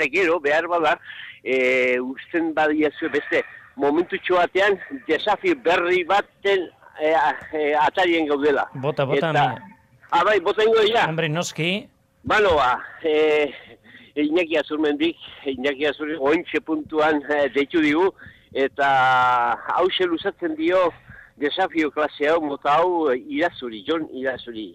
eta gero, behar bada, usten badiazue beste, momentutxo batean, desafio berri baten atarien gaudela. Bota, bai, bota ingo dira. Hombre, noski. Banoa, Iñaki Azurmendik, ointxe puntuan deitu digu, eta hause luzatzen dio desafio klase hau, mota hau Irazuri, Jon Irazuri.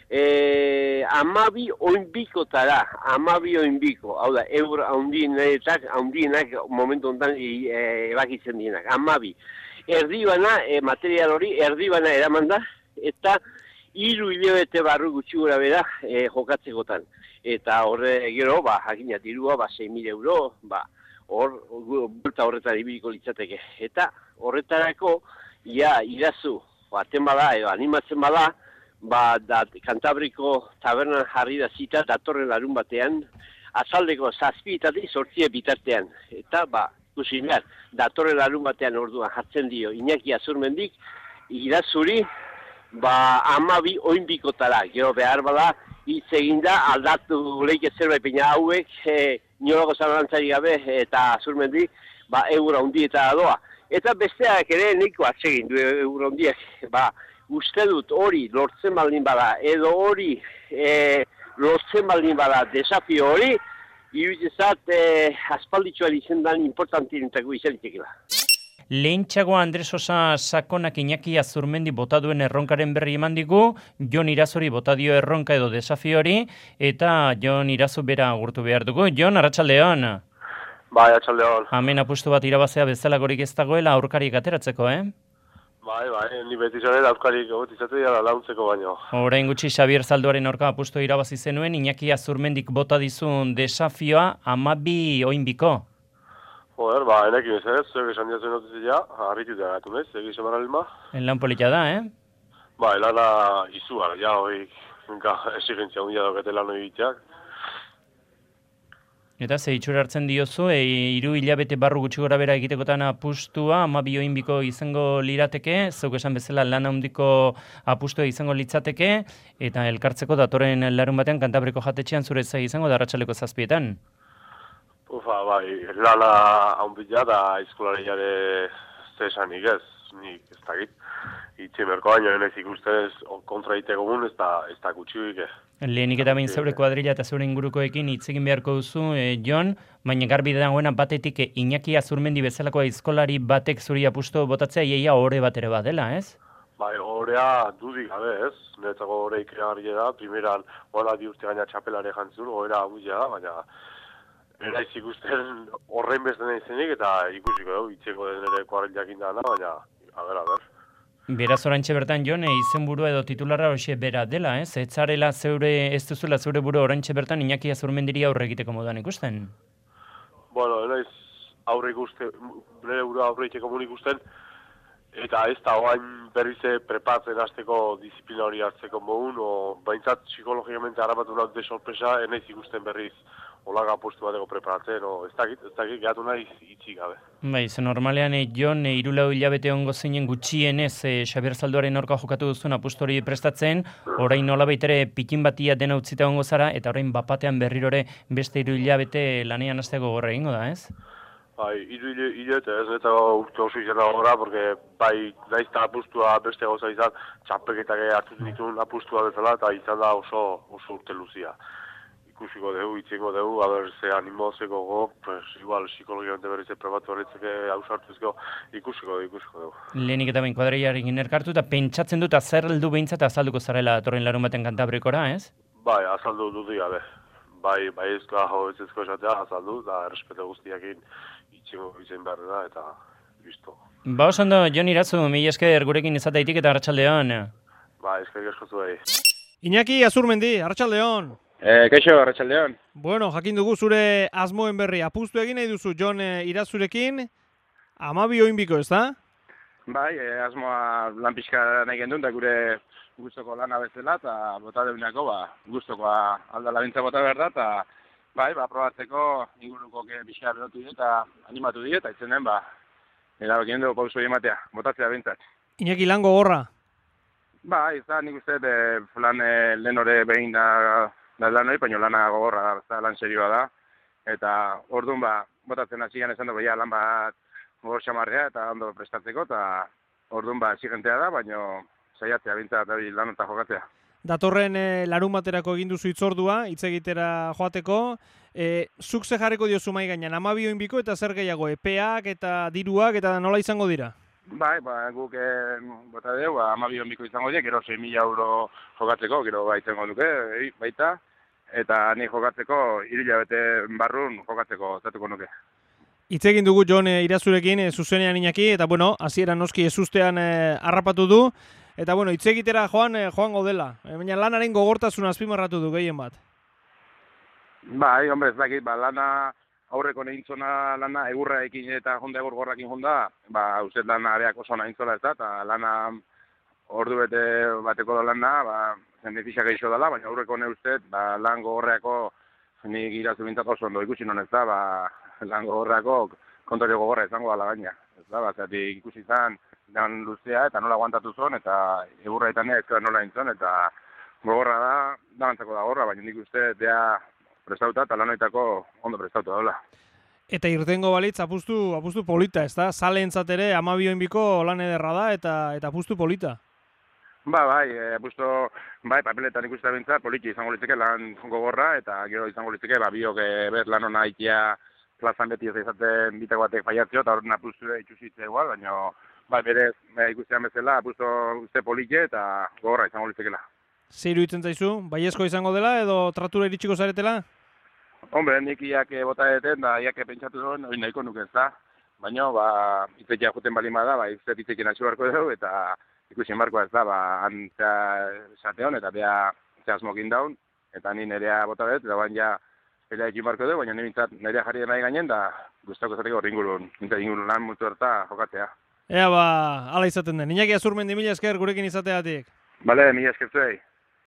12 oinbikotara, 12 oinbiko, hau da, euro handienak momentu honetan ebakitzen dienak, 12. Erdibana, material hori, erdibana eraman da, eta 3 hilabete barru gutxi gora bera jokatzekotan. Eta horre gero, jakina dirua, 6.000 euro, bulta horretan ibiliko litzateke. Eta horretarako, Irazu, baten bada, edo animatzen bada, Kantabriko tabernan jarri da zita, datorren larun batean, azaldeko 7 8 bitartean. Eta, ikusi behar, datorren larun batean orduan jartzen dio, Iñaki Azurmendik, Irazuri, 12 oinbikotara, gero behar bada, hitz eginda aldatu leike zerbait peina hauek, inolako zalantzari gabe eta Azurmendik, euro handietara doa. Eta besteak ere nahiko atsegin du euro handiak, uste dut hori lortzen baldin bada, edo hori lortzen baldin bada desafio hori, iruditzat aspalditxoa izendan importantienetako izan itekela. Lehentxago Andres Sosa Sakonak Iñaki Azurmendi bota duen erronkaren berri eman digu, Jon Irazuri bota dio erronka edo desafio hori, eta Jon Irazu bera agurtu behar dugu. Jon, arratsaldeon. Bai, arratsaldeon. Hemen apustu bat irabazea bezalagorik ez dagoela aurkarik ateratzeko, Bai, ni beti zaren aurkarik egotizatu dira launtzeko baino. Orain gutxi Xabier Zalduaren aurka apustu irabazi zenuen, Iñaki Azurmendik bota dizun desafioa 12 oinbiko. Joder, enekin ez, zuek esan diazen notizia, harritu da gatu nez, egiz eman alima. Lan polita da, Lana izua, hori exigentzia hundia daukete lan hori bitxak. Eta ze itxura hartzen diozu, 3 hilabete barru gutxi gora bera egitekotan apustua, 12 oinbiko izango lirateke, zeuk esan bezala lan handiko apustua izango litzateke, eta elkartzeko datorren larun batean Kantabriko jatetxean zure zai izango da arratsaleko 7. Lana haunbila da aizkolari jare zesanik ez, nik ez dakit. Itzimerko baino enez ikustez kontra iteko gun ez da gutxuik. Lehenik eta behin zeure kuadrilla eta zeure ingurukoekin hitz egin beharko duzu, Jon, baina garbi dagoena batetik Iñaki Azurmendi bezalako aizkolari batek zuri apustu botatzea iaia ore bat ere badela, ez? Orea dudik gabe ez, niretzako ore ikeragarri da, primeran hola bi urte gaina txapelare jantzur, oera huila da, baina eraiz ikusten horrein bezten izenik eta ikusiko dugu, itxeko den ere kuadrillak indana, baina, a ber. Beraz orantxe bertan, Jon, izenburua edo titularra hoxe bera dela, ez? Ez duzula zeure buru orantxe bertan Iñaki Azurmendiri aurre egiteko moduan ikusten? Naiz aurre ikusten, nire burua aurre egiteko moduan ikusten, eta ez da oain berrize prepatzen hasteko disiplina hori hartzeko modun, baintzat psikologikamente harrapatu naute sorpresa, enaiz ikusten berriz olaga apustu bateko preparatzen, ez dakit, gehatu nahi itxik gabe. Ze normalean, Jon, 3 hilabete ongo zeinen gutxienez Xabier Zalduaren aurka jokatu duzun apustu hori prestatzen, orain nolabait ere pikin batia dena utzita ongo zara, eta orain bapatean berrirore beste 3 hilabete lanean hasteko gorra egingo da, ez? 3 hilabete ez, eta urte oso izan gora, porque naizta apustua beste goza izan, txapeketak hartu dituen apustua bezala, eta izan da oso urte luzia. Ikusiko dugu, itxengo dugu, ze animozeko go, igual, psikologicamente berrize probatu horretzeke hausartuzko, ikusiko dugu. Lehenik eta behin kuadrillarekin erkartu, eta pentsatzen dut zer heldu behintzat azalduko zarela datorren larun baten Kantabrikora, ez? Azaldu dut gabe. Ezkoa hobetzezko esatea, azaldu, eta errespeto guztiakin itxengo izan behar da, eta listo. Osondo, Jon Irazu, mila esker gurekin izataitik eta arratsaldeon. Esker eskozu behi. Iñaki Azurmendi, arratsaldeon. Kaixo, arratsaldeon. Jakin dugu zure asmoen berri. Apustu egin nahi duzu Jon Irazurekin, 12 oinbiko, ez da? Asmoa lan pixka nahi gendun, da gure guztoko lana bezala, eta bota deunako, guztokoa aldala bintza bota behar da, eta probatzeko inguruko pixka berotu dira, eta animatu dira, eta itzenen, erabakien dugu pauso ematea, botatzea bintzat. Iñaki lan gogorra? Ez da, nik uste, lan lehen hori behin da lan hori, baina lana gogorra da, lan serioa da. eta orduan botatzen hasieran esan dugu, lan bat gogor xamarrea eta ondo prestatzeko, eta orduan exigentea da, baina saiatzea bintzat lan eta jokatzea. Datorren larun baterako egin duzu hitzordua, hitz egitera joateko. Zuk ze jarriko diozu mai gainean, 12 oinbiko eta zer gehiago, epeak eta diruak eta nola izango dira? Bai, guk bota dugu, 12 oinbiko izango dira, gero 6.000 euro jokatzeko, gero izango duke, baita, eta ni jokatzeko, 3 hilabete barrun jokatzeko zatuko nuke. Hitz egin dugu Jon Irazurekin, zuzenean Iñaki, eta bueno, hasieran noski ezustean harrapatu du. Eta bueno, hitz egitera joango dela. Baina lanaren gogortasun azpimarratu du gehien bat. Bai, hombre, ez dakit, lana aurreko negintzona lana egurra ekin eta jonda egurgorrakin jonda, uste lana areak oso nahintzola ez da, eta lana ordu bete bateko lana, zenbifixak eixo dela, baina aurreko ne uste, lan gogorreako nik irazu bintzat oso ondo ikusi non ez da, lan gogorreako kontorio gogorra izango dela gaina. Ez da, zatik ikusi izan, dan luzea eta nola aguantatu zon, eta egurra eta nola intzon, eta gogorra da bantzako da gorra, baina nik uste dea prestauta eta lanoitako ondo prestauta daula. Eta irtengo balitz apustu polita, ez da? Zaleentzat ere 12 oinbiko lan ederra da eta apustu polita. Apustu, papeletan ikusten bintzat, politi izango litzeke lan gogorra, eta gero izango litzeke, biok lan hona ikia plazan beti ez izaten bitako batek faiatzio, eta horren apustu ikusitze igual, baina berez ikustean bezala, apustu uste politxe eta gogorra izango litzekela. Zer iruditzen zaizu? Baiezko izango dela edo tratura iritsiko zaretela? Hombre, nik iake bota eten, da iake pentsatu duen, hori nahiko nuke ez da. Baina, itzekia juten bali ma da, izet itzekin atxu barko dugu, eta ikusi barkoa ez da, antzea esate hon, eta bea asmokin daun, eta ni nerea bota dut, eta baina pelea ekin barko dugu, baina nerea jarri nahi gainen, da guztako zateko ringurun lan multu harta jokatzea. Ea, ala izaten den. Iñaki Azurmendi, mila esker gurekin izateatik. Bale, mila esker zuei.